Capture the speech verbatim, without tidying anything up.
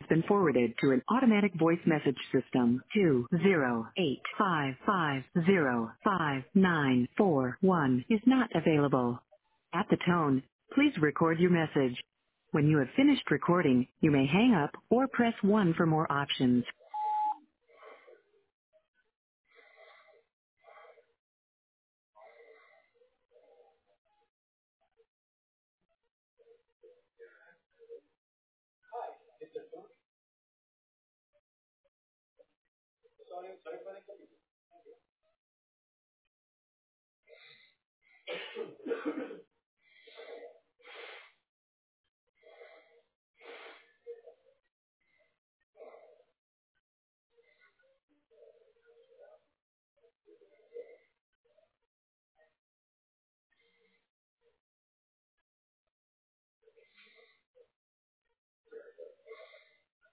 been forwarded to an automatic voice message system. two zero eight five five zero five nine four one is not available. At the tone, please record your message. When you have finished recording, you may hang up or press one for more options.